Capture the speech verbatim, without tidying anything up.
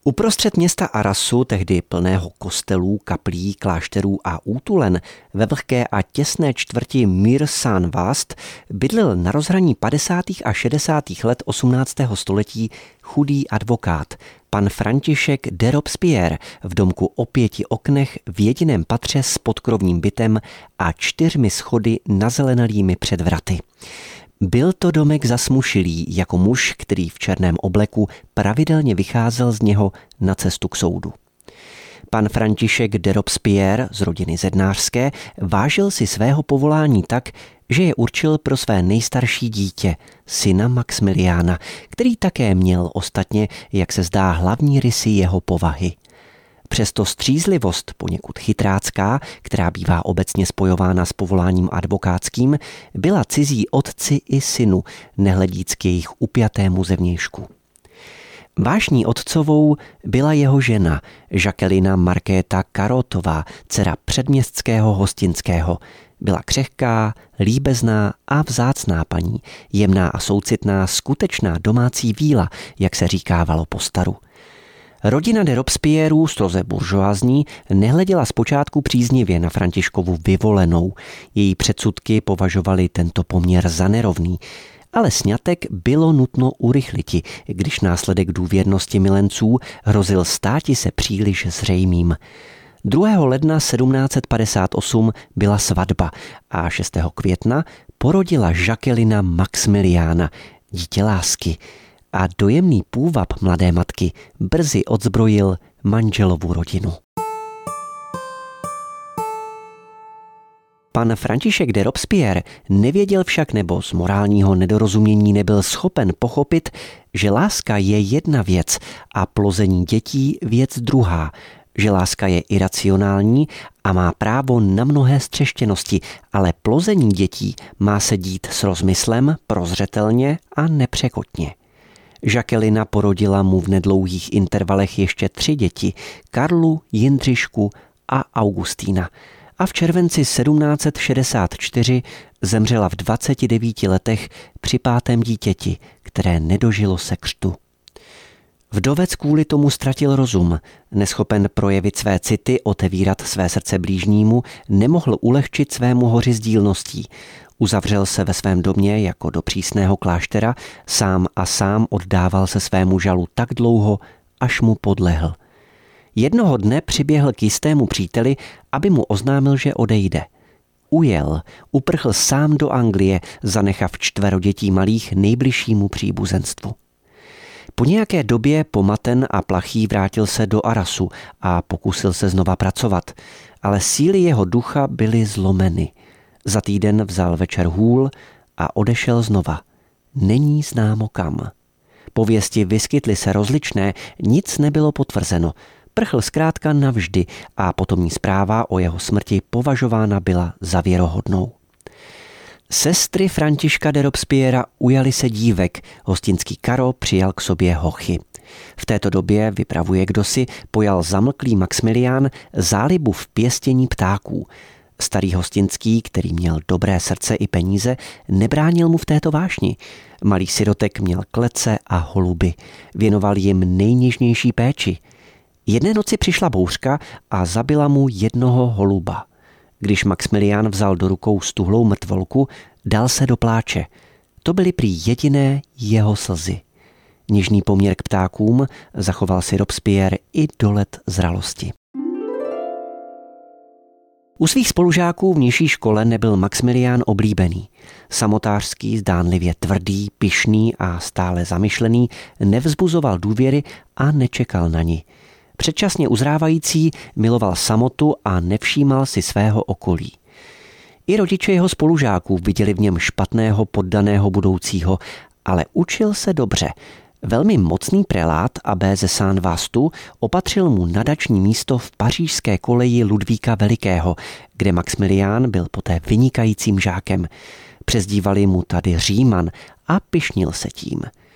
Uprostřed města Arasu, tehdy plného kostelů, kaplí, klášterů a útulen, ve vlhké a těsné čtvrti Mir-San-Vast bydlel na rozhraní padesátých a šedesátých let osmnáctého století chudý advokát, pan František de Robespierre, v domku o pěti oknech v jediném patře s podkrovním bytem a čtyřmi schody nazelenalými před vraty. Byl to domek zasmušilý jako muž, který v černém obleku pravidelně vycházel z něho na cestu k soudu. Pan František de Robespierre z rodiny zednářské vážil si svého povolání tak, že je určil pro své nejstarší dítě, syna Maxmiliána, který také měl ostatně, jak se zdá, hlavní rysy jeho povahy. Přesto střízlivost, poněkud chytrácká, která bývá obecně spojována s povoláním advokátským, byla cizí otci i synu, nehledíc k jejich upjatému zevnějšku. Vášní otcovou byla jeho žena, Jacquelina Markéta Karotová, dcera předměstského hostinského. Byla křehká, líbezná a vzácná paní, jemná a soucitná, skutečná domácí víla, jak se říkávalo po staru. Rodina de Robespierrů, stroze buržoázní, nehleděla zpočátku příznivě na Františkovu vyvolenou. Její předsudky považovali tento poměr za nerovný. Ale sňatek bylo nutno urychliti, když následek důvěrnosti milenců hrozil státi se příliš zřejmým. druhého ledna sedmnáct set padesát osm byla svatba a šestého května porodila Jacquelina Maxmiliána, dítě lásky. A dojemný půvab mladé matky brzy odzbrojil manželovu rodinu. Pan František de Robespierre nevěděl však nebo z morálního nedorozumění nebyl schopen pochopit, že láska je jedna věc a plození dětí věc druhá, že láska je iracionální a má právo na mnohé střeštěnosti, ale plození dětí má se dít s rozmyslem, prozřetelně a nepřekotně. Jacquelina porodila mu v nedlouhých intervalech ještě tři děti, Karlu, Jindřišku a Augustína. A v červenci sedmnáct set šedesát čtyři zemřela v dvaceti devíti letech při pátém dítěti, které nedožilo se křtu. Vdovec kvůli tomu ztratil rozum, neschopen projevit své city, otevírat své srdce blížnímu, nemohl ulehčit svému hoři sdílností. Uzavřel se ve svém domě jako do přísného kláštera, sám a sám oddával se svému žalu tak dlouho, až mu podlehl. Jednoho dne přiběhl k jistému příteli, aby mu oznámil, že odejde. Ujel, uprchl sám do Anglie, zanechav čtvero dětí malých nejbližšímu příbuzenstvu. Po nějaké době pomaten a plachý vrátil se do Arasu a pokusil se znova pracovat, ale síly jeho ducha byly zlomeny. Za týden vzal večer hůl a odešel znova. Není známo kam. Pověsti vyskytly se rozličné, nic nebylo potvrzeno. Prchl zkrátka navždy a potomní zpráva o jeho smrti považována byla za věrohodnou. Sestry Františka de Robespierra ujaly se dívek, hostinský Karo přijal k sobě hochy. V této době, vypravuje kdosi, pojal zamlklý Maxmilián zálibu v pěstění ptáků. Starý hostinský, který měl dobré srdce i peníze, nebránil mu v této vášni. Malý sirotek měl klece a holuby. Věnoval jim nejněžnější péči. Jedné noci přišla bouřka a zabila mu jednoho holuba. Když Maxmilián vzal do rukou stuhlou mrtvolku, dal se do pláče. To byly prý jediné jeho slzy. Něžný poměr k ptákům zachoval si Robespierre i do let zralosti. U svých spolužáků v nižší škole nebyl Maxmilián oblíbený. Samotářský, zdánlivě tvrdý, pyšný a stále zamyšlený, nevzbuzoval důvěry a nečekal na ni. Předčasně uzrávající miloval samotu a nevšímal si svého okolí. I rodiče jeho spolužáků viděli v něm špatného poddaného budoucího, ale učil se dobře. Velmi mocný prelát abbé ze Saint-Vastu opatřil mu nadační místo v pařížské koleji Ludvíka Velikého, kde Maxmilián byl poté vynikajícím žákem. Přezdívali mu tady Říman a pyšnil se tím.